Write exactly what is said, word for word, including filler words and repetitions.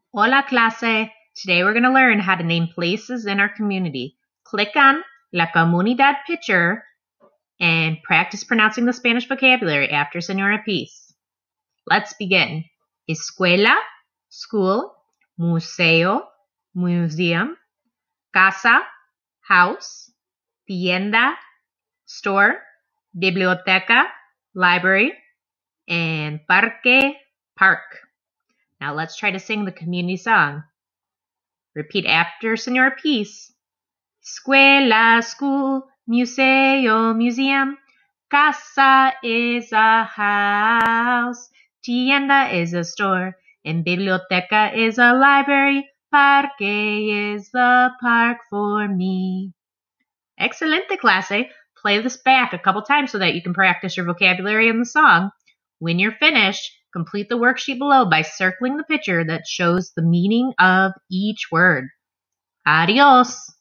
Hola clase! Today we're going to learn how to name places in our community. Click on La Comunidad picture and practice pronouncing the Spanish vocabulary after Señora Peace. Let's begin. Escuela, school, museo, museum, casa, house, tienda, store, biblioteca, library, and parque, park. Now let's try to sing the community song. Repeat after Señora Peace. Escuela, school, museo, museum. Casa is a house. Tienda is a store. And biblioteca is a library. Parque is the park for me. Excelente, clase. Play this back a couple times so that you can practice your vocabulary in the song. When you're finished, complete the worksheet below by circling the picture that shows the meaning of each word. Adios!